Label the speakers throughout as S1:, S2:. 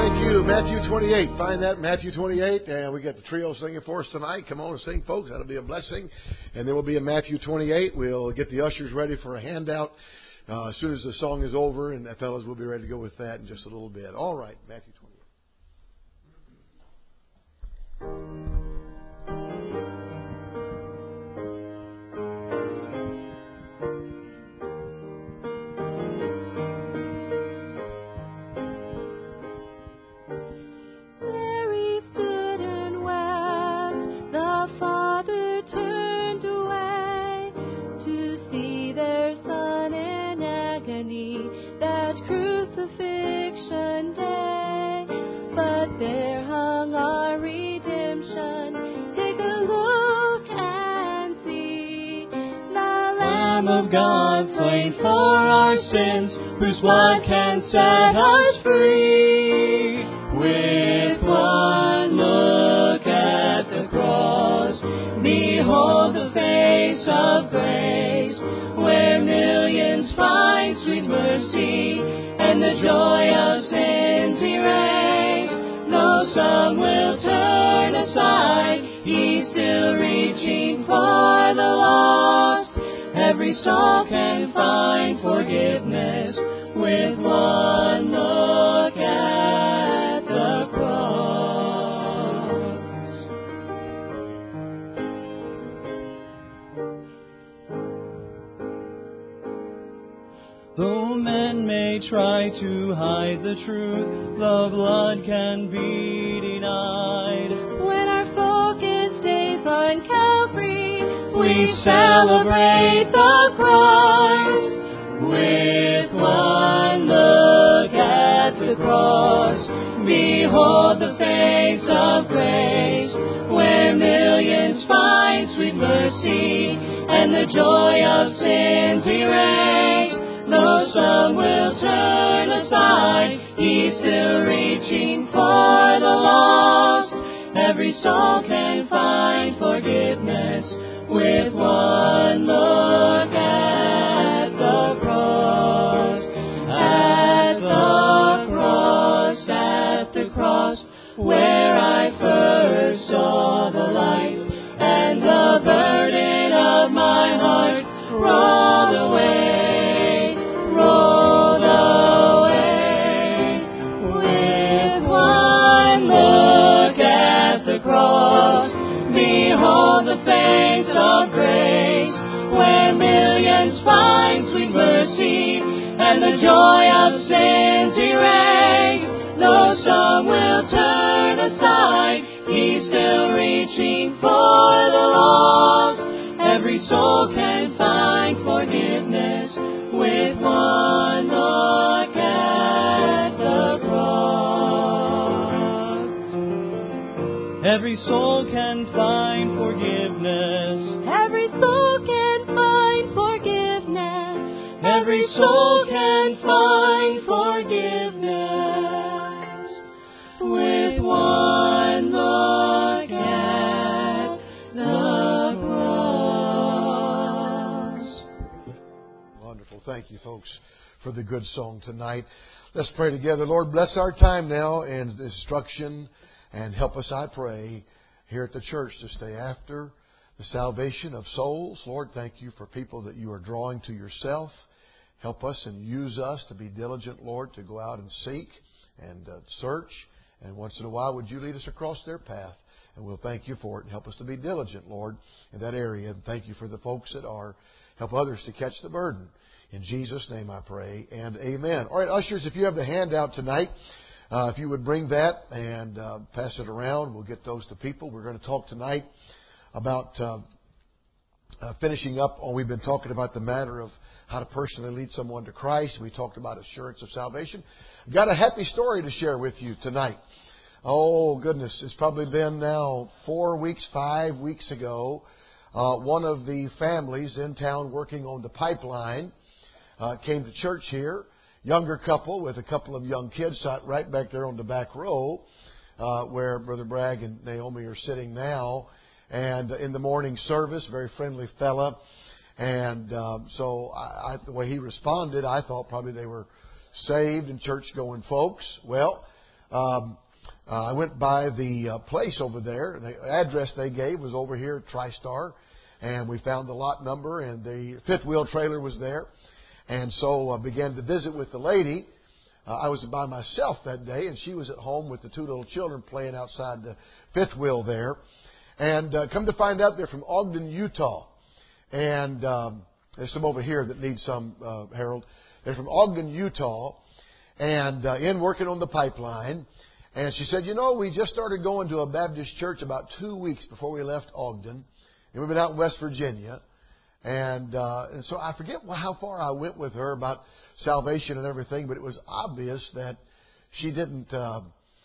S1: Thank you. Matthew 28. Find that, Matthew 28. And we got the trio singing for us tonight. Come on and sing, folks. That'll be a blessing. And then we'll be in Matthew 28. We'll get the ushers ready for a handout as soon as the song is over. And fellas, we'll be ready to go with that in just a little bit. All right, Matthew 28.
S2: Of God slain for our sins, whose blood can set us free. With one look at the cross, behold the face of grace, where millions find sweet mercy and the joy of sins erased. Though some will turn aside, He's still reaching for the lost. Every soul can find forgiveness with one look at the cross. Though men may try to hide the truth, the blood can be denied. When our focus stays on Calvary, we celebrate the Christ. With one look at the cross, behold the face of grace, where millions find sweet mercy and the joy of sins erased. Though some will turn aside, He's still reaching for the lost. Every soul can find forgiveness with one look at the cross, at the cross, at the cross, where I first saw the light, and the burden of my heart rolled away, rolled away. With one look at the cross, behold the face of grace, where millions find sweet mercy and the joy of sins erased. Though some will turn aside, He's still reaching for the lost. Every soul can find forgiveness with one look at the cross. Every soul can find forgiveness. Every soul can find forgiveness. Every soul can find forgiveness with one look at the cross.
S1: Wonderful. Thank you, folks, for the good song tonight. Let's pray together. Lord, bless our time now in instruction and help us, I pray, here at the church to stay after the salvation of souls. Lord, thank you for people that you are drawing to yourself. Help us and use us to be diligent, Lord, to go out and seek and search. And once in a while, would you lead us across their path? And we'll thank you for it. And help us to be diligent, Lord, in that area. And thank you for the folks that are. Help others to catch the burden. In Jesus' name I pray, and amen. All right, ushers, if you have the handout tonight, if you would bring that and pass it around, we'll get those to people. We're going to talk tonight about finishing up on, we've been talking about the matter of how to personally lead someone to Christ. We talked about assurance of salvation. I've got a happy story to share with you tonight. Oh, goodness. It's probably been now 5 weeks ago. One of the families in town working on the pipeline came to church here. Younger couple with a couple of young kids sat right back there on the back row where Brother Bragg and Naomi are sitting now. And in the morning service, very friendly fella. And so the way he responded, I thought probably they were saved and church-going folks. Well, I went by the place over there. The address they gave was over here at TriStar. And we found the lot number, and the fifth wheel trailer was there. And so I began to visit with the lady. I was by myself that day, and she was at home with the two little children playing outside the fifth wheel there. And come to find out, they're from Ogden, Utah. And there's some over here that need some, Harold. They're from Ogden, Utah, and in working on the pipeline. And she said, we just started going to a Baptist church about 2 weeks before we left Ogden. And we've been out in West Virginia. And so I forget how far I went with her about salvation and everything, but it was obvious that she didn't know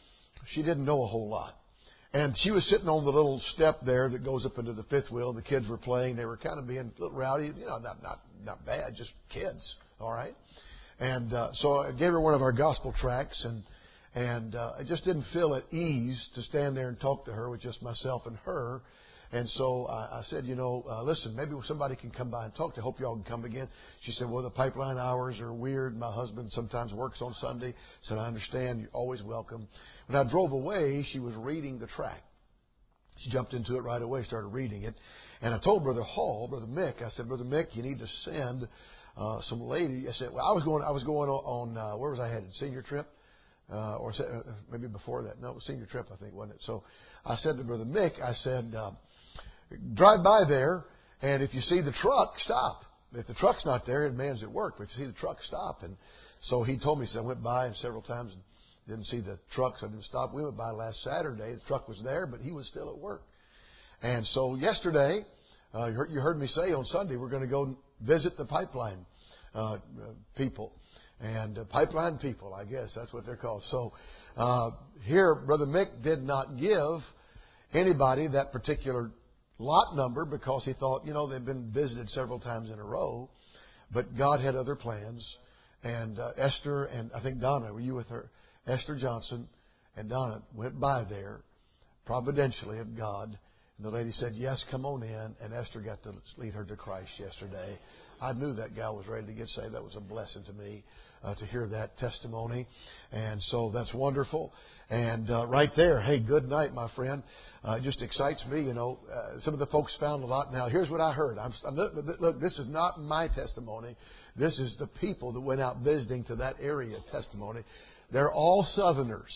S1: a whole lot. And she was sitting on the little step there that goes up into the fifth wheel. The kids were playing. They were kind of being a little rowdy. Not bad, just kids. All right. And so I gave her one of our gospel tracts, and I just didn't feel at ease to stand there and talk to her with just myself and her. And so I said, listen, maybe somebody can come by and talk to you. I hope y'all can come again. She said, well, the pipeline hours are weird. My husband sometimes works on Sunday. I said, I understand. You're always welcome. When I drove away, she was reading the tract. She jumped into it right away, started reading it. And I told Brother Mick, I said, Brother Mick, you need to send some lady. I said, well, I was going on where was I headed? Senior trip? Or maybe before that. No, it was senior trip, I think, wasn't it? So I said to Brother Mick, I said, drive by there, and if you see the truck, stop. If the truck's not there, it man's at work. But if you see the truck, stop. And so he told me, so I went by and several times and didn't see the truck, so I didn't stop. We went by last Saturday. The truck was there, but he was still at work. And so yesterday, you heard me say on Sunday, we're going to go visit the pipeline people. And pipeline people, I guess that's what they're called. So here, Brother Mick did not give anybody that particular lot number because he thought, they've been visited several times in a row. But God had other plans. And Esther and I think Donna, were you with her? Esther Johnson and Donna went by there providentially of God. And the lady said, yes, come on in. And Esther got to lead her to Christ yesterday. I knew that gal was ready to get saved. That was a blessing to me to hear that testimony. And so that's wonderful. And right there, hey, good night, my friend. It just excites me, Some of the folks found a lot. Now, here's what I heard. Look, this is not my testimony. This is the people that went out visiting to that area testimony. They're all Southerners.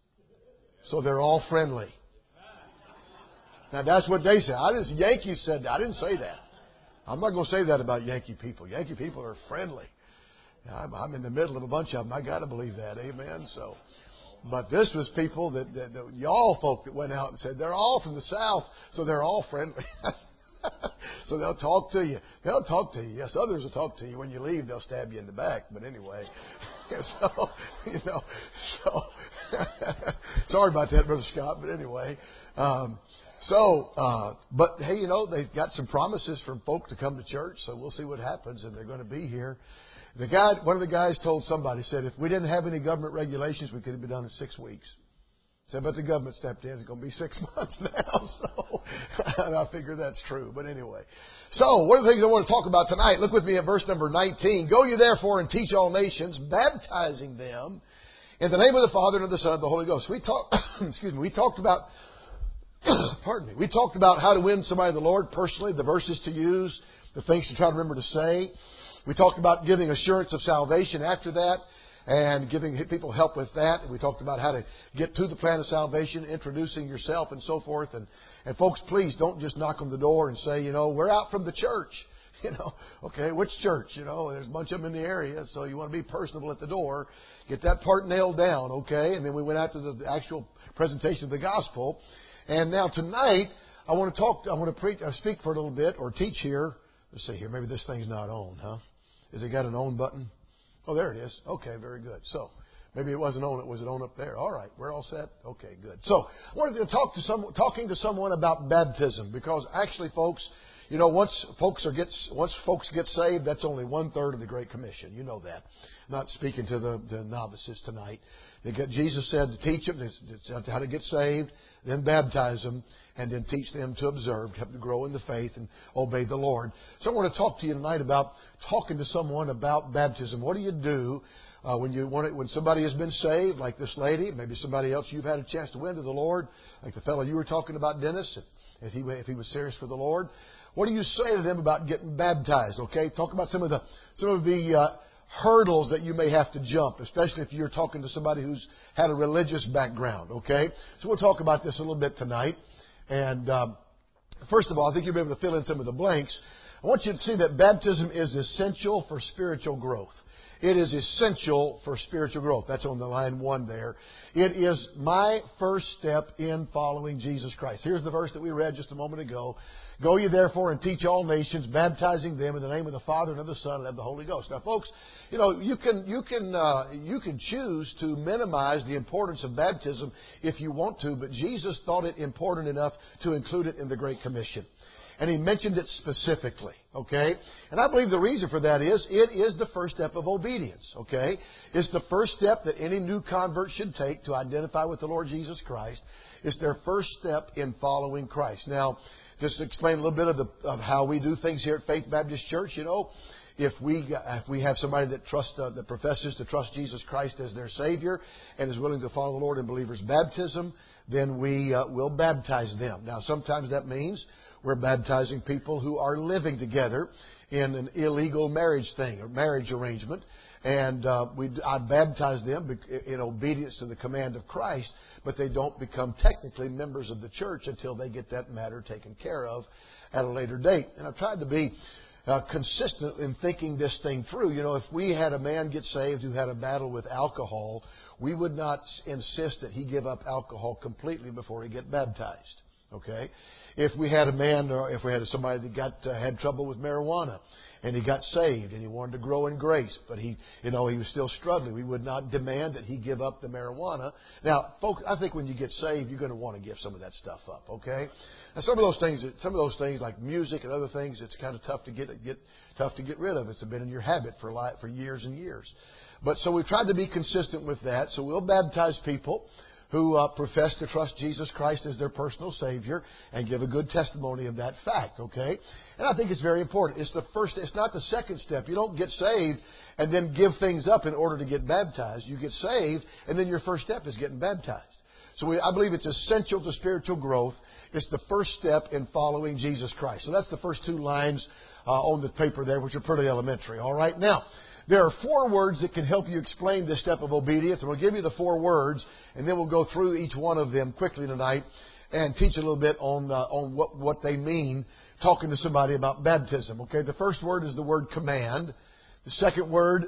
S1: So they're all friendly. Now, that's what they said. Yankees said that. I didn't say that. I'm not going to say that about Yankee people. Yankee people are friendly. I'm in the middle of a bunch of them. I got to believe that. Amen. So, but this was people that y'all folk that went out and said they're all from the South, so they're all friendly. So they'll talk to you. They'll talk to you. Yes, others will talk to you. When you leave, they'll stab you in the back. But anyway, so sorry about that, Brother Scott. But anyway. But hey, they've got some promises from folk to come to church, so we'll see what happens, and they're going to be here. One of the guys told somebody, said, if we didn't have any government regulations, we could have been done in 6 weeks. Said, but the government stepped in. It's going to be 6 months now. So, and I figure that's true. But anyway. So, one of the things I want to talk about tonight, look with me at verse number 19. Go you therefore and teach all nations, baptizing them in the name of the Father and of the Son and of the Holy Ghost. We talked about pardon me. We talked about how to win somebody to the Lord personally, the verses to use, the things to try to remember to say. We talked about giving assurance of salvation after that and giving people help with that. And we talked about how to get to the plan of salvation, introducing yourself and so forth. And folks, please don't just knock on the door and say, we're out from the church. Okay, which church? There's a bunch of them in the area, so you want to be personable at the door. Get that part nailed down, okay? And then we went out to the actual presentation of the gospel. And now tonight, I want to speak for a little bit or teach here. Let's see here. Maybe this thing's not on, huh? Has it got an on button? Oh, there it is. Okay, very good. So maybe it wasn't on. Was it on up there? All right, we're all set. Okay, good. So I wanted to talking to someone about baptism because actually, folks, once folks get saved, that's only 1/3 of the Great Commission. You know that. Not speaking to the novices tonight. Jesus said to teach them how to get saved, then baptize them, and then teach them to observe, help them grow in the faith and obey the Lord. So I want to talk to you tonight about talking to someone about baptism. What do you do When somebody has been saved, like this lady, maybe somebody else you've had a chance to win to the Lord, like the fellow you were talking about, Dennis, if he was serious for the Lord, what do you say to them about getting baptized? Okay, talk about some of the hurdles that you may have to jump, especially if you're talking to somebody who's had a religious background. Okay, so we'll talk about this a little bit tonight. And first of all, I think you'll be able to fill in some of the blanks. I want you to see that baptism is essential for spiritual growth. It is essential for spiritual growth. That's on the line 1 there. It is my first step in following Jesus Christ. Here's the verse that we read just a moment ago. Go ye therefore and teach all nations, baptizing them in the name of the Father and of the Son and of the Holy Ghost. Now, folks, you can choose to minimize the importance of baptism if you want to, but Jesus thought it important enough to include it in the Great Commission. And He mentioned it specifically, okay? And I believe the reason for that is it is the first step of obedience, okay? It's the first step that any new convert should take to identify with the Lord Jesus Christ. It's their first step in following Christ. Now, just to explain a little bit of how we do things here at Faith Baptist Church, if we have somebody that professes to trust Jesus Christ as their Savior and is willing to follow the Lord in believers' baptism, then we will baptize them. Now, sometimes that means we're baptizing people who are living together in an illegal marriage thing or marriage arrangement. And I baptize them in obedience to the command of Christ, but they don't become technically members of the church until they get that matter taken care of at a later date. And I've tried to be consistent in thinking this thing through. If we had a man get saved who had a battle with alcohol, we would not insist that he give up alcohol completely before he get baptized. Okay? If we had a man, or if we had somebody that had trouble with marijuana, and he got saved and he wanted to grow in grace, but he was still struggling, we would not demand that he give up the marijuana. Now, folks, I think when you get saved, you're going to want to give some of that stuff up. Okay? Now, some of those things like music and other things, it's kind of tough to get rid of. It's been in your habit for years and years. But so we've tried to be consistent with that. So we'll baptize people who profess to trust Jesus Christ as their personal Savior and give a good testimony of that fact, okay? And I think it's very important. It's not the second step. You don't get saved and then give things up in order to get baptized. You get saved, and then your first step is getting baptized. So I believe it's essential to spiritual growth. It's the first step in following Jesus Christ. So that's the first 2 lines on the paper there, which are pretty elementary, all right? Now, there are 4 words that can help you explain this step of obedience. And we'll give you the 4 words, and then we'll go through each one of them quickly tonight and teach a little bit on what they mean talking to somebody about baptism. Okay, the first word is the word command. The second word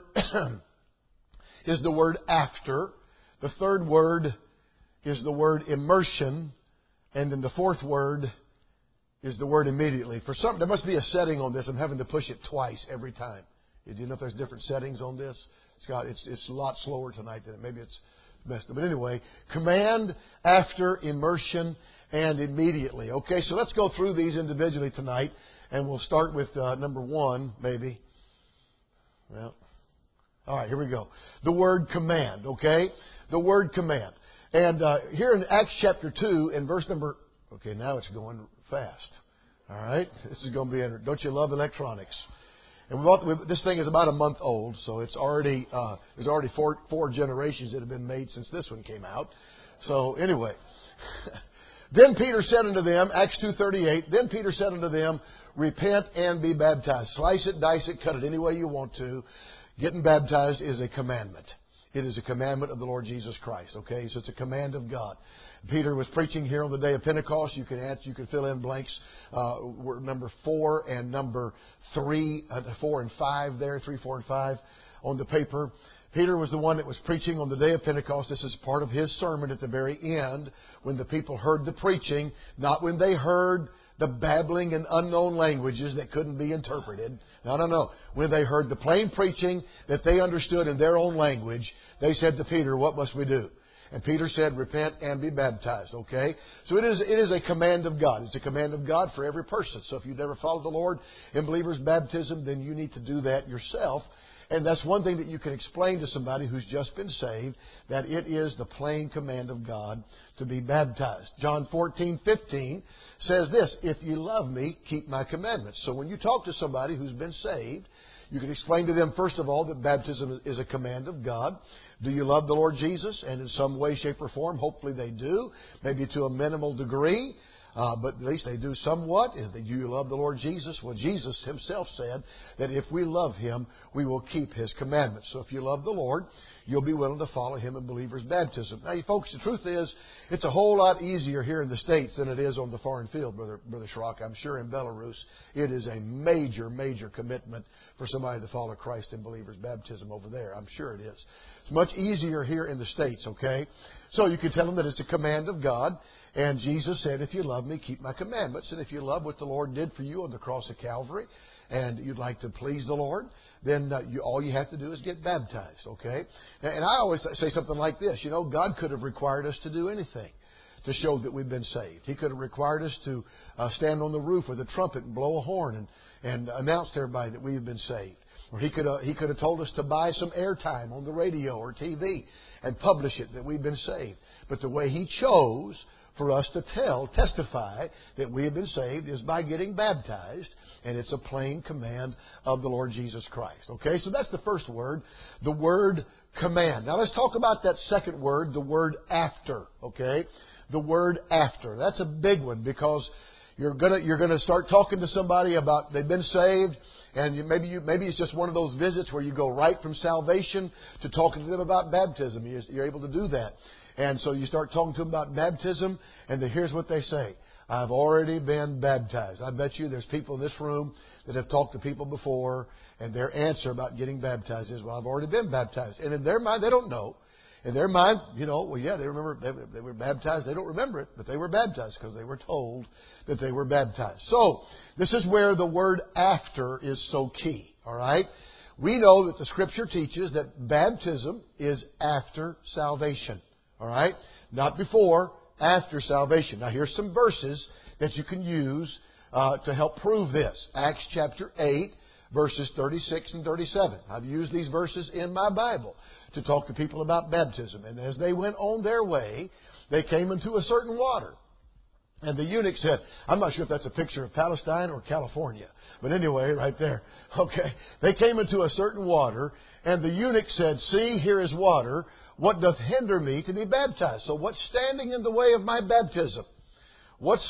S1: is the word after. The third word is the word immersion. And then the fourth word is the word immediately. There must be a setting on this. I'm having to push it twice every time. Do you know if there's different settings on this? It's a lot slower tonight than maybe it's messed up. But anyway, command, after, immersion, and immediately. Okay, so let's go through these individually tonight, and we'll start with number 1, maybe. Well, all right, here we go. The word command, okay? The word command. And here in Acts chapter 2, in verse number... Okay, now it's going fast. All right? This is going to be... Don't you love electronics? And this thing is about a month old, so it's already there's already four generations that have been made since this one came out. So anyway, then Peter said unto them, Acts 2:38. Then Peter said unto them, repent and be baptized. Slice it, dice it, cut it any way you want to. Getting baptized is a commandment. It is a commandment of the Lord Jesus Christ. Okay, so it's a command of God. Peter was preaching here on the day of Pentecost. You can fill in blanks. Number 4 and number 3, 4 and 5 there, 3, 4, and 5 on the paper. Peter was the one that was preaching on the day of Pentecost. This is part of his sermon at the very end when the people heard the preaching, not when they heard the babbling in unknown languages that couldn't be interpreted. No. When they heard the plain preaching that they understood in their own language, they said to Peter, what must we do? And Peter said, repent and be baptized, okay? So it is a command of God. It's a command of God for every person. So if you've never followed the Lord in believer's baptism, then you need to do that yourself. And that's one thing that you can explain to somebody who's just been saved, that it is the plain command of God to be baptized. John 14:15 says this, if you love me, keep my commandments. So when you talk to somebody who's been saved, You can explain to them, first of all, that baptism is a command of God. Do you love the Lord Jesus? And in some way, shape, or form, hopefully they do. Maybe to a minimal degree. But at least they do somewhat. Do you love the Lord Jesus? Well, Jesus Himself said that if we love Him, we will keep His commandments. So if you love the Lord, you'll be willing to follow Him in believer's baptism. Now, you folks, the truth is, it's a whole lot easier here in the States than it is on the foreign field, Brother Schrock. I'm sure in Belarus, it is a major, major commitment for somebody to follow Christ in believer's baptism over there. I'm sure it is. It's much easier here in the States, okay? So you can tell them that it's a command of God. And Jesus said, if you love me, keep my commandments. And if you love what the Lord did for you on the cross of Calvary, and you'd like to please the Lord, then all you have to do is get baptized, okay? And I always say something like this. You know, God could have required us to do anything to show that we've been saved. He could have required us to stand on the roof with a trumpet and blow a horn and announce to everybody that we have been saved. Or He could have told us to buy some airtime on the radio or TV and publish it that we've been saved. But the way He chose for us to testify that we have been saved is by getting baptized, and it's a plain command of the Lord Jesus Christ. Okay, so that's the first word, the word command. Now let's talk about that second word, the word after. Okay, the word after. That's a big one because you're gonna start talking to somebody about they've been saved. And maybe it's just one of those visits where you go right from salvation to talking to them about baptism. You're able to do that. And so you start talking to them about baptism, and here's what they say. I've already been baptized. I bet you there's people in this room that have talked to people before, and their answer about getting baptized is, well, I've already been baptized. And in their mind, they don't know. In their mind, they remember they were baptized. They don't remember it, but they were baptized because they were told that they were baptized. So this is where the word after is so key. All right? We know that the Scripture teaches that baptism is after salvation. All right? Not before, after salvation. Now here's some verses that you can use to help prove this. Acts chapter 8, verses 36 and 37. I've used these verses in my Bible to talk to people about baptism. And as they went on their way, they came into a certain water. And the eunuch said, I'm not sure if that's a picture of Palestine or California. But anyway, right there. Okay. They came into a certain water, and the eunuch said, see, here is water. What doth hinder me to be baptized? So what's standing in the way of my baptism? What's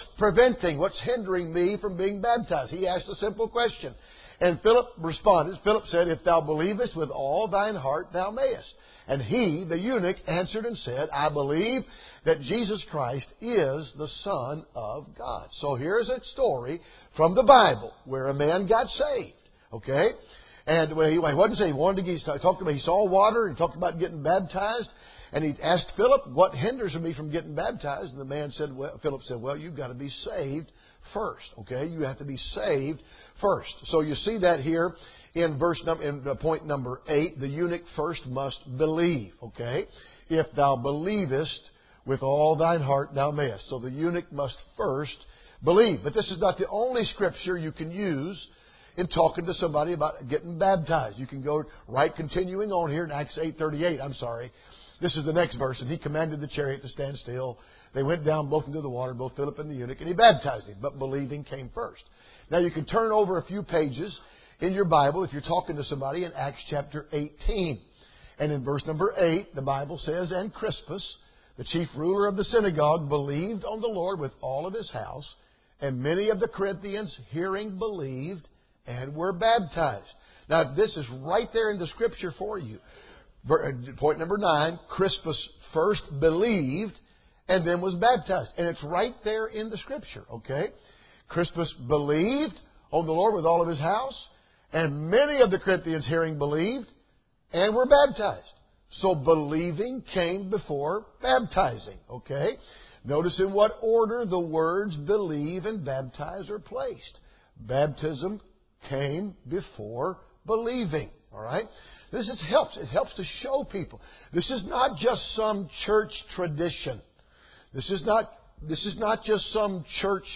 S1: hindering me from being baptized? He asked a simple question. And Philip responded. Philip said, if thou believest with all thine heart, thou mayest. And he, the eunuch, answered and said, I believe that Jesus Christ is the Son of God. So here's a story from the Bible where a man got saved. Okay? And when he wasn't saved, he talked about, he saw water and talked about getting baptized. And he asked Philip, what hinders me from getting baptized? And the man said, Philip said, well, you've got to be saved first. Okay? You have to be saved first. So you see that here in point number 8. The eunuch first must believe. Okay? If thou believest with all thine heart, thou mayest. So the eunuch must first believe. But this is not the only scripture you can use in talking to somebody about getting baptized. You can go right continuing on here in Acts 8:38. I'm sorry. This is the next verse. And he commanded the chariot to stand still. They went down both into the water, both Philip and the eunuch, and he baptized him. But believing came first. Now you can turn over a few pages in your Bible if you're talking to somebody in Acts chapter 18. And in verse number 8, the Bible says, and Crispus, the chief ruler of the synagogue, believed on the Lord with all of his house. And many of the Corinthians, hearing, believed and were baptized. Now this is right there in the Scripture for you. Point number 9, Crispus first believed and then was baptized. And it's right there in the Scripture, okay? Crispus believed on the Lord with all of his house, and many of the Corinthians hearing believed and were baptized. So believing came before baptizing, okay? Notice in what order the words believe and baptize are placed. Baptism came before believing, all right? This helps. It helps to show people. This is not just some church tradition. This is not just some church,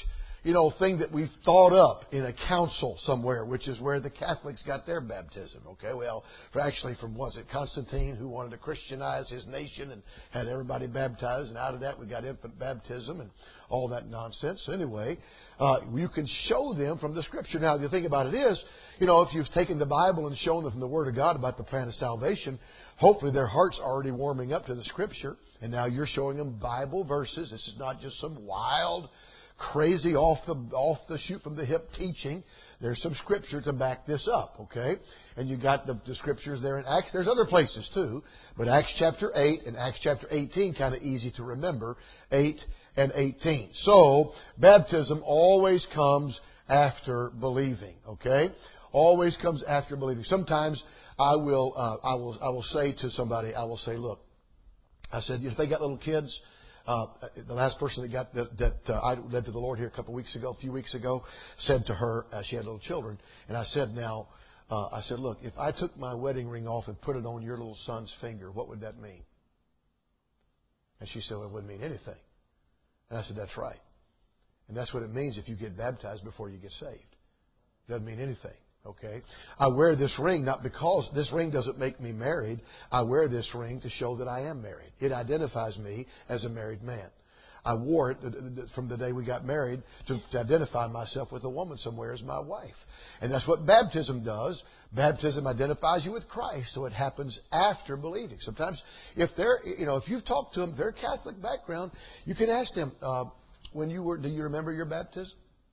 S1: thing that we've thought up in a council somewhere, which is where the Catholics got their baptism. Okay, well, was it Constantine who wanted to Christianize his nation and had everybody baptized, and out of that we got infant baptism and all that nonsense. Anyway, you can show them from the Scripture. Now, the thing about it is, if you've taken the Bible and shown them from the Word of God about the plan of salvation, hopefully their heart's already warming up to the Scripture, and now you're showing them Bible verses. This is not just some wild, crazy off the shoot from the hip teaching. There's some Scripture to back this up, okay? And you got the Scriptures there in Acts. There's other places too, but Acts chapter 8 and Acts chapter 18 kind of easy to remember, 8 and 18. So baptism always comes after believing, okay? Always comes after believing. Sometimes I will say to somebody, I will say, look, I said, if they got little kids, the last person that I led to the Lord here a few weeks ago, said to her, she had little children, and I said, look, if I took my wedding ring off and put it on your little son's finger, what would that mean? And she said, well, it wouldn't mean anything. And I said, that's right. And that's what it means if you get baptized before you get saved. Doesn't mean anything. Okay? I wear this ring not because this ring doesn't make me married. I wear this ring to show that I am married. It identifies me as a married man. I wore it from the day we got married to identify myself with a woman somewhere as my wife. And that's what baptism does. Baptism identifies you with Christ, so it happens after believing. Sometimes if you've talked to them, their Catholic background, you can ask them, do you remember your baptism?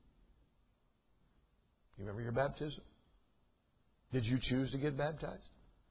S1: You remember your baptism? Did you choose to get baptized?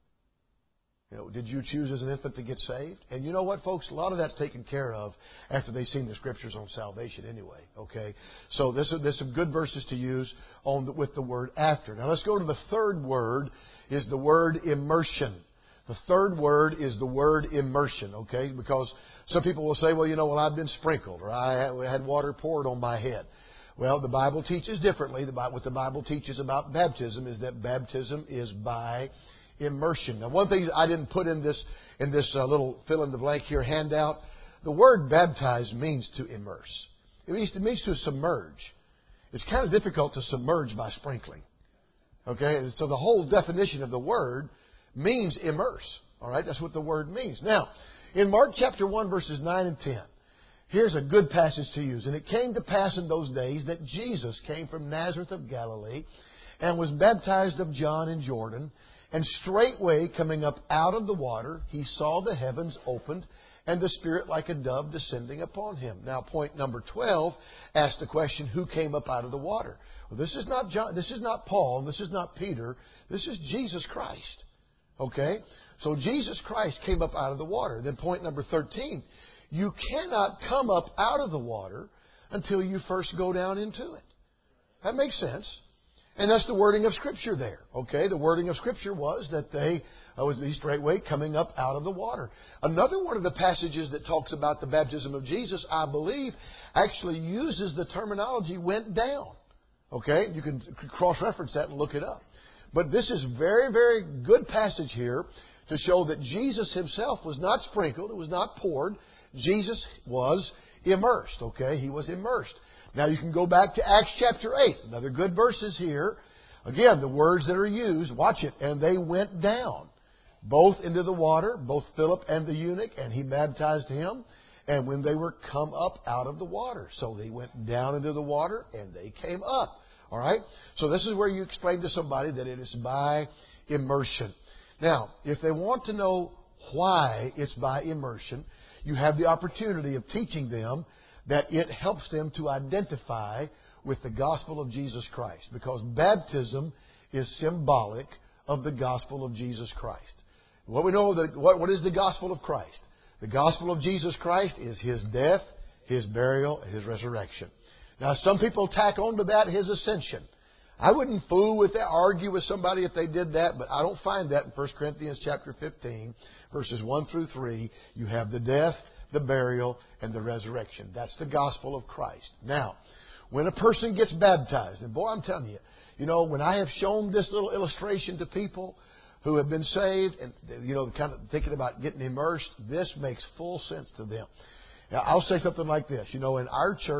S1: Did you choose as an infant to get saved? And you know what, folks? A lot of that's taken care of after they've seen the Scriptures on salvation anyway. Okay? So there's some good verses to use with the word after. Now let's go to the third word, is the word immersion. The third word is the word immersion, okay? Because some people will say, well, I've been sprinkled, or I had water poured on my head. Well, the Bible teaches differently. What the Bible teaches about baptism is that baptism is by immersion. Now, one thing I didn't put in this little fill-in-the-blank here handout, the word baptize means to immerse. It means to submerge. It's kind of difficult to submerge by sprinkling. Okay? And so the whole definition of the word means immerse. All right? That's what the word means. Now, in Mark chapter 1, verses 9 and 10, here's a good passage to use. And it came to pass in those days that Jesus came from Nazareth of Galilee and was baptized of John in Jordan. And straightway coming up out of the water, he saw the heavens opened and the Spirit like a dove descending upon him. Now, point number 12 asks the question, who came up out of the water? Well, this is not John, this is not Paul, this is not Peter. This is Jesus Christ. Okay? So Jesus Christ came up out of the water. Then point number 13, you cannot come up out of the water until you first go down into it. That makes sense. And that's the wording of Scripture there. Okay? The wording of Scripture was that they was straightway coming up out of the water. Another one of the passages that talks about the baptism of Jesus, I believe, actually uses the terminology went down. Okay? You can cross-reference that and look it up. But this is very, very good passage here to show that Jesus Himself was not sprinkled. It was not poured. Jesus was immersed. Okay? He was immersed. Now you can go back to Acts chapter 8. Another good verses here. Again, the words that are used, watch it. And they went down, both into the water, both Philip and the eunuch, and he baptized him. And when they were come up out of the water. So they went down into the water and they came up. All right? So this is where you explain to somebody that it is by immersion. Now, if they want to know why it's by immersion, you have the opportunity of teaching them that it helps them to identify with the gospel of Jesus Christ. Because baptism is symbolic of the gospel of Jesus Christ. What we know, what is the gospel of Christ? The gospel of Jesus Christ is His death, His burial, and His resurrection. Now, some people tack on to that His ascension. I wouldn't fool with that, argue with somebody if they did that, but I don't find that in 1 Corinthians chapter 15, verses 1 through 3. You have the death, the burial, and the resurrection. That's the gospel of Christ. Now, when a person gets baptized, and boy, I'm telling you, when I have shown this little illustration to people who have been saved and, kind of thinking about getting immersed, this makes full sense to them. Now, I'll say something like this. In our church,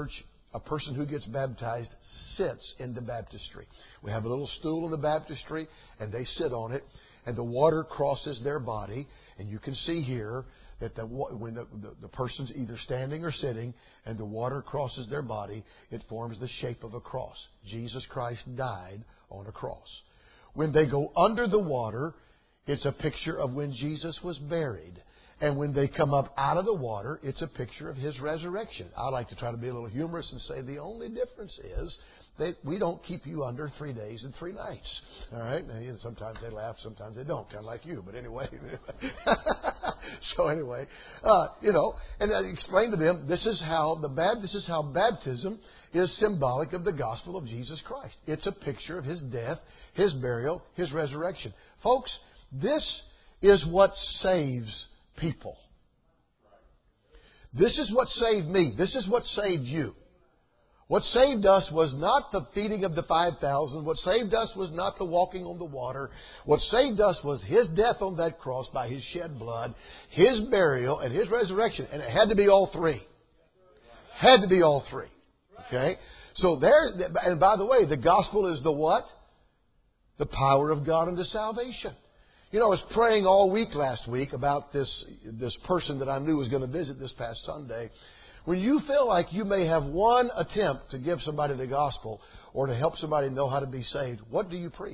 S1: a person who gets baptized sits in the baptistry. We have a little stool in the baptistry, and they sit on it, and the water crosses their body. And you can see here that when the person's either standing or sitting, and the water crosses their body, it forms the shape of a cross. Jesus Christ died on a cross. When they go under the water, it's a picture of when Jesus was buried. And when they come up out of the water, it's a picture of His resurrection. I like to try to be a little humorous and say the only difference is that we don't keep you under 3 days and 3 nights. All right? Now, sometimes they laugh, sometimes they don't, kind of like you. But anyway. So anyway, and I explained to them, this is how baptism is symbolic of the gospel of Jesus Christ. It's a picture of His death, His burial, His resurrection. Folks, this is what saves people. This is what saved me. This is what saved you. What saved us was not the feeding of the 5,000. What saved us was not the walking on the water. What saved us was His death on that cross by His shed blood, His burial, and His resurrection. And it had to be all three. Had to be all three. Okay? So there, and by the way, the gospel is the what? The power of God unto salvation. I was praying all week last week about this person that I knew was going to visit this past Sunday. When you feel like you may have one attempt to give somebody the gospel or to help somebody know how to be saved, what do you preach?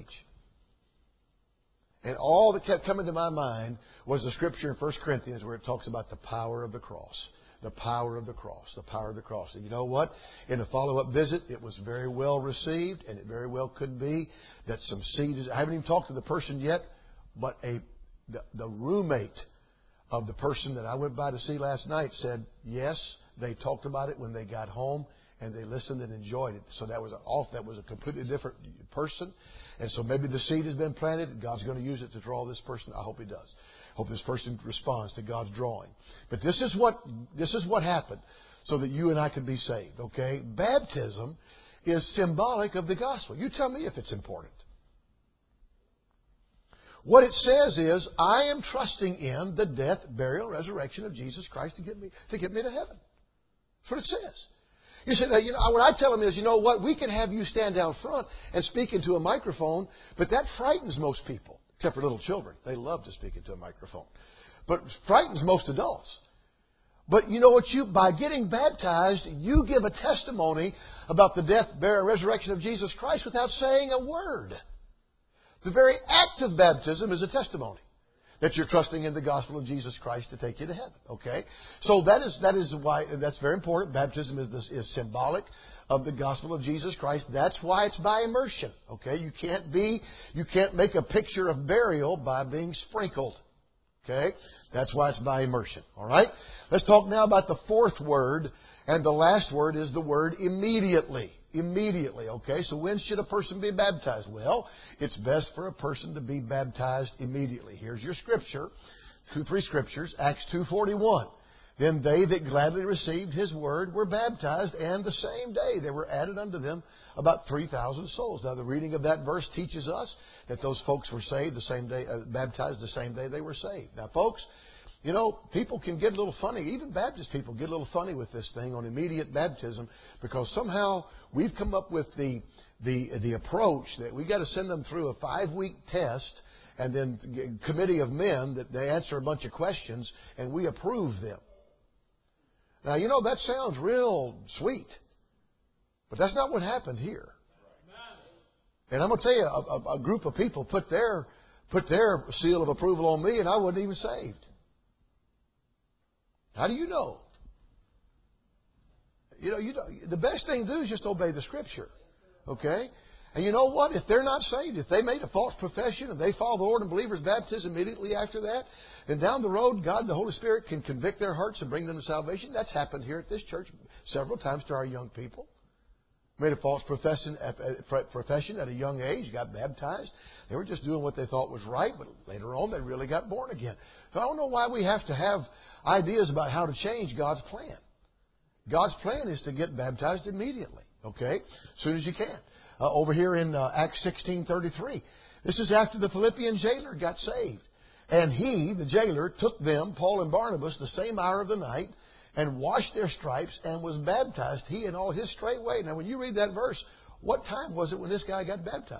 S1: And all that kept coming to my mind was the scripture in 1 Corinthians where it talks about the power of the cross. The power of the cross. The power of the cross. And you know what? In a follow-up visit, it was very well received, and it very well could be that some seed is... I haven't even talked to the person yet, but the roommate of the person that I went by to see last night said, yes, they talked about it when they got home, and they listened and enjoyed it. So that was a completely different person. And so maybe the seed has been planted. God's going to use it to draw this person. I hope He does. Hope this person responds to God's drawing. But this is what happened so that you and I could be saved. Okay? Baptism is symbolic of the gospel. You tell me if it's important. What it says is, I am trusting in the death, burial, resurrection of Jesus Christ to get me to heaven. That's what it says. You say, what I tell them is, you know what? We can have you stand down front and speak into a microphone, but that frightens most people, except for little children. They love to speak into a microphone. But it frightens most adults. But you know what? By getting baptized, you give a testimony about the death, burial, resurrection of Jesus Christ without saying a word. The very act of baptism is a testimony that you're trusting in the gospel of Jesus Christ to take you to heaven. Okay? So that is why that's very important. Baptism is symbolic of the gospel of Jesus Christ. That's why it's by immersion. Okay? You can't make a picture of burial by being sprinkled. Okay? That's why it's by immersion. All right? Let's talk now about the fourth word, and the last word is the word immediately. Immediately, okay? So when should a person be baptized? Well, it's best for a person to be baptized immediately. Here's your scripture, 3 scriptures. Acts 2:41. Then they that gladly received His word were baptized, and the same day there were added unto them about 3,000 souls. Now the reading of that verse teaches us that those folks were saved the same day, baptized the same day they were saved. Now folks, people can get a little funny. Even Baptist people get a little funny with this thing on immediate baptism because somehow we've come up with the approach that we got to send them through a 5-week test and then a committee of men that they answer a bunch of questions and we approve them. Now, that sounds real sweet, but that's not what happened here. And I'm going to tell you, a group of people put their seal of approval on me and I wasn't even saved. How do you know? The best thing to do is just obey the Scripture. Okay? And you know what? If they're not saved, if they made a false profession and they follow the Lord in believer's baptism immediately after that, then down the road, God, the Holy Spirit, can convict their hearts and bring them to salvation. That's happened here at this church several times to our young people. Made a false profession at a young age, got baptized. They were just doing what they thought was right, but later on they really got born again. So I don't know why we have to have ideas about how to change God's plan. God's plan is to get baptized immediately, okay, as soon as you can. Over here in Acts 16:33, this is after the Philippian jailer got saved. And he, the jailer, took them, Paul and Barnabas, the same hour of the night, and washed their stripes and was baptized, he and all his straightway. Now, when you read that verse, what time was it when this guy got baptized?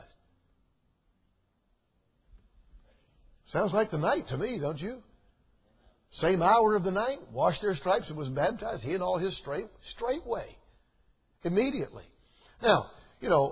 S1: Sounds like the night to me, don't you? Same hour of the night, washed their stripes and was baptized, he and all his straightway. Immediately. Now, you know,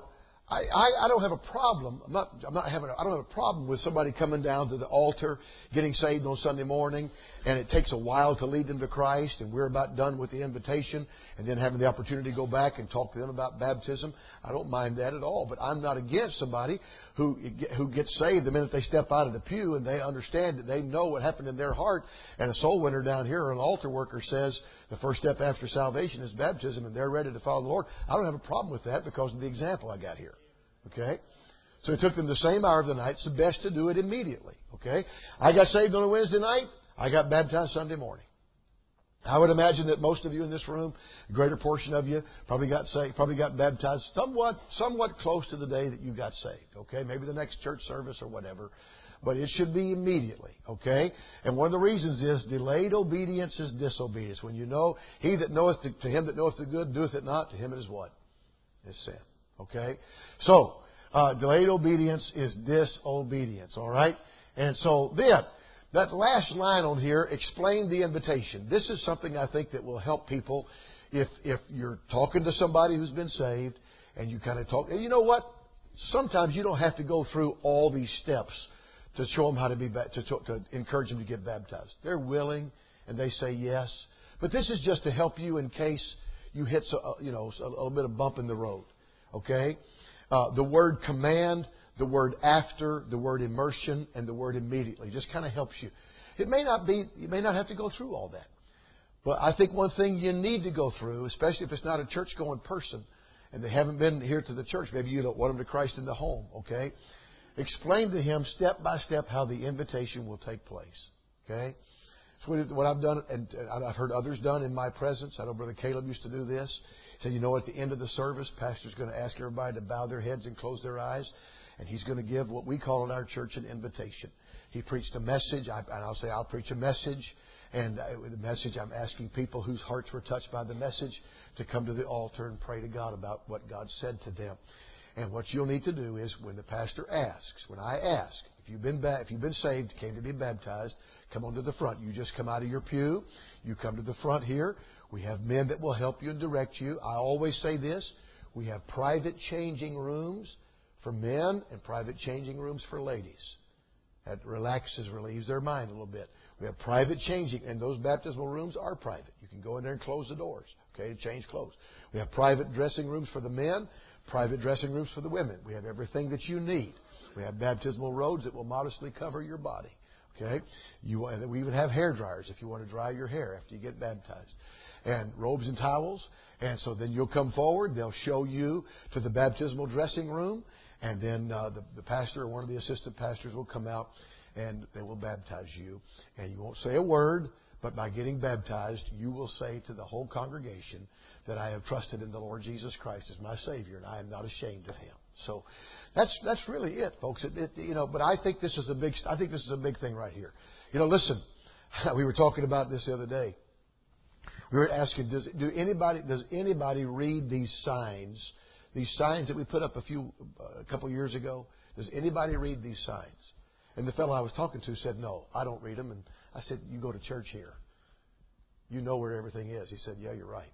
S1: I don't have a problem. I don't have a problem with somebody coming down to the altar, getting saved on Sunday morning, and it takes a while to lead them to Christ, and we're about done with the invitation, and then having the opportunity to go back and talk to them about baptism. I don't mind that at all. But I'm not against somebody who gets saved the minute they step out of the pew and they understand that they know what happened in their heart. And a soul winner down here or an altar worker says the first step after salvation is baptism, and they're ready to follow the Lord. I don't have a problem with that because of the example I got here. Okay? So it took them the same hour of the night. It's the best to do it immediately. Okay? I got saved on a Wednesday night. I got baptized Sunday morning. I would imagine that most of you in this room, a greater portion of you, probably got saved, probably got baptized somewhat close to the day that you got saved. Okay? Maybe the next church service or whatever. But it should be immediately. Okay? And one of the reasons is delayed obedience is disobedience. When you know, he that knoweth to him that knoweth the good doeth it not, to him it is what? Is sin. Okay? So, delayed obedience is disobedience. All right? And so then, that last line on here, explain the invitation. This is something I think that will help people if you're talking to somebody who's been saved and you kind of talk. And you know what? Sometimes you don't have to go through all these steps to show them how to be to encourage them to get baptized. They're willing and they say yes. But this is just to help you in case you hit a little bit of bump in the road. Okay? The word command, the word after, the word immersion, and the word immediately just kind of helps you. You may not have to go through all that. But I think one thing you need to go through, especially if it's not a church-going person and they haven't been here to the church, maybe you don't want them to Christ in the home, okay? Explain to him step by step how the invitation will take place, okay? It's what I've done, and I've heard others done in my presence. I know Brother Caleb used to do this. He said, you know, at the end of the service, Pastor's going to ask everybody to bow their heads and close their eyes, and he's going to give what we call in our church an invitation. He preached a message, and I'll say I'll preach a message, and the message I'm asking people whose hearts were touched by the message to come to the altar and pray to God about what God said to them. And what you'll need to do is when the pastor asks, when I ask, if you've been saved, came to be baptized, come on to the front. You just come out of your pew. You come to the front here. We have men that will help you and direct you. I always say this. We have private changing rooms for men and private changing rooms for ladies. That relaxes, relieves their mind a little bit. We have private changing, and those baptismal rooms are private. You can go in there and close the doors, okay, to change clothes. We have private dressing rooms for the men, private dressing rooms for the women. We have everything that you need. We have baptismal robes that will modestly cover your body. Okay? We even have hair dryers if you want to dry your hair after you get baptized. And robes and towels. And so then you'll come forward. They'll show you to the baptismal dressing room. And then the pastor or one of the assistant pastors will come out and they will baptize you. And you won't say a word, but by getting baptized, you will say to the whole congregation that I have trusted in the Lord Jesus Christ as my Savior, and I am not ashamed of Him. So that's really it, folks. But I think this is a big thing right here. You know, listen, we were talking about this the other day. We were asking, does anybody read these signs that we put up a couple years ago? Does anybody read these signs? And the fellow I was talking to said, no, I don't read them. And I said, you go to church here. You know where everything is. He said, yeah, you're right.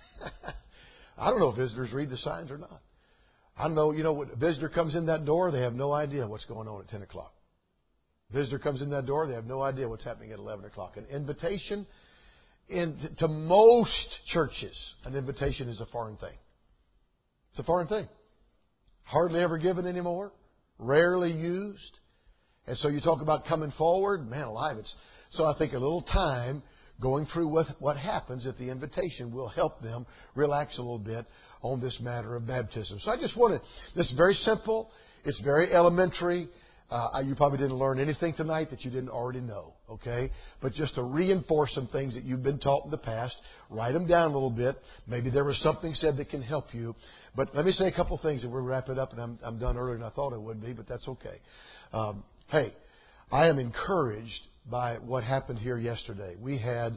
S1: I don't know if visitors read the signs or not. I know, when a visitor comes in that door, they have no idea what's going on at 10 o'clock. Visitor comes in that door, they have no idea what's happening at 11 o'clock. An invitation to most churches, an invitation is a foreign thing. It's a foreign thing. Hardly ever given anymore. Rarely used. And so you talk about coming forward, man alive. So I think a little time going through what happens at the invitation will help them relax a little bit on this matter of baptism. So I just this is very simple. It's very elementary. You probably didn't learn anything tonight that you didn't already know, okay? But just to reinforce some things that you've been taught in the past, write them down a little bit. Maybe there was something said that can help you. But let me say a couple things and we'll wrap it up. And I'm done earlier than I thought I would be, but that's okay. Hey, I am encouraged by what happened here yesterday. We had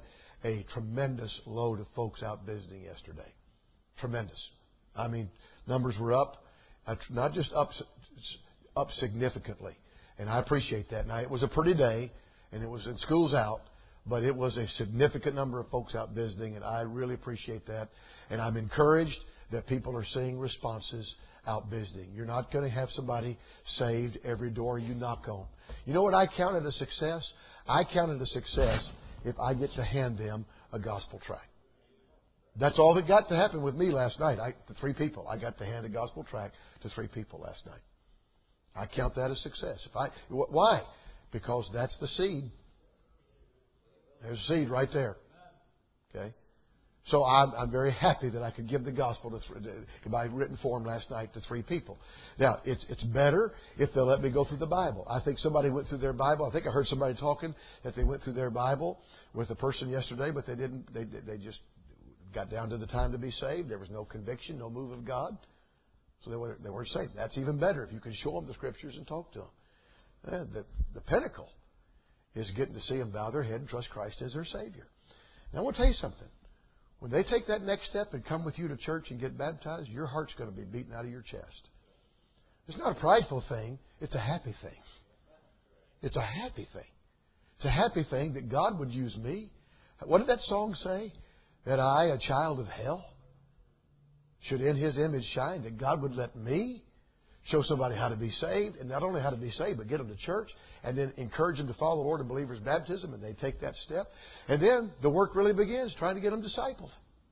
S1: a tremendous load of folks out visiting yesterday. Tremendous. I mean, numbers were up, not just up significantly. And I appreciate that. Now, it was a pretty day, and it was in school's out, but it was a significant number of folks out visiting, and I really appreciate that. And I'm encouraged that people are seeing responses out visiting. You're not going to have somebody saved every door you knock on. You know what I count as a success? I count it a success if I get to hand them a gospel tract. That's all that got to happen with me last night. The 3 people. I got to hand a gospel tract to 3 people last night. I count that a success. Why? Because that's the seed. There's a seed right there. Okay? So I'm very happy that I could give the gospel by written form last night to 3 people. Now, it's better if they'll let me go through the Bible. I think somebody went through their Bible. I think I heard somebody talking that they went through their Bible with a person yesterday, but they didn't. They just got down to the time to be saved. There was no conviction, no move of God. So they weren't saved. That's even better if you can show them the Scriptures and talk to them. The pinnacle is getting to see them bow their head and trust Christ as their Savior. Now, I want to tell you something. When they take that next step and come with you to church and get baptized, your heart's going to be beaten out of your chest. It's not a prideful thing. It's a happy thing. It's a happy thing. It's a happy thing that God would use me. What did that song say? That I, a child of hell, should in His image shine. That God would let me show somebody how to be saved. And not only how to be saved, but get them to church. And then encourage them to follow the Lord in believers' baptism. And they take that step. And then the work really begins, trying to get them discipled.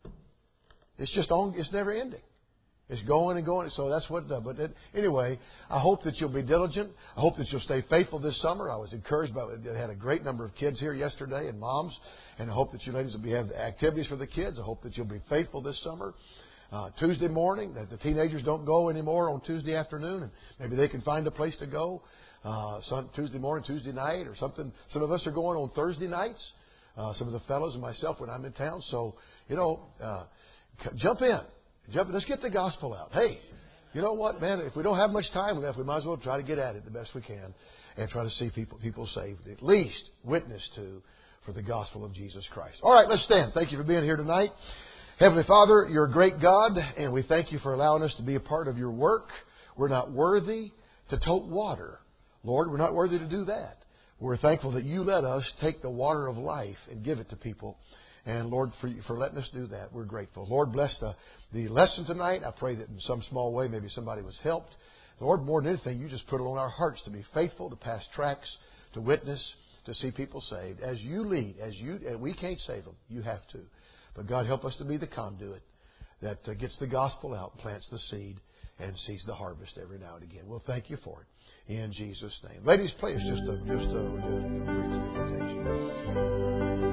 S1: It's never ending. It's going and going. So that's what. But anyway, I hope that you'll be diligent. I hope that you'll stay faithful this summer. I was encouraged by it. Had a great number of kids here yesterday and moms. And I hope that you ladies will have activities for the kids. I hope that you'll be faithful this summer. Tuesday morning, that the teenagers don't go anymore on Tuesday afternoon, and maybe they can find a place to go Tuesday morning, Tuesday night, or something. Some of us are going on Thursday nights. Some of the fellows and myself when I'm in town. So jump in. Let's get the gospel out. Hey, you know what, man? If we don't have much time left, we might as well try to get at it the best we can and try to see people saved, at least witness to for the gospel of Jesus Christ. All right, let's stand. Thank you for being here tonight. Heavenly Father, You're a great God, and we thank You for allowing us to be a part of Your work. We're not worthy to tote water. Lord, we're not worthy to do that. We're thankful that You let us take the water of life and give it to people. And Lord, for letting us do that, we're grateful. Lord, bless the lesson tonight. I pray that in some small way maybe somebody was helped. Lord, more than anything, You just put it on our hearts to be faithful, to pass tracts, to witness, to see people saved. As You lead, and we can't save them. You have to. But God, help us to be the conduit that gets the gospel out, plants the seed, and sees the harvest every now and again. We'll thank You for it. In Jesus' name. Ladies, play us just a brief invitation.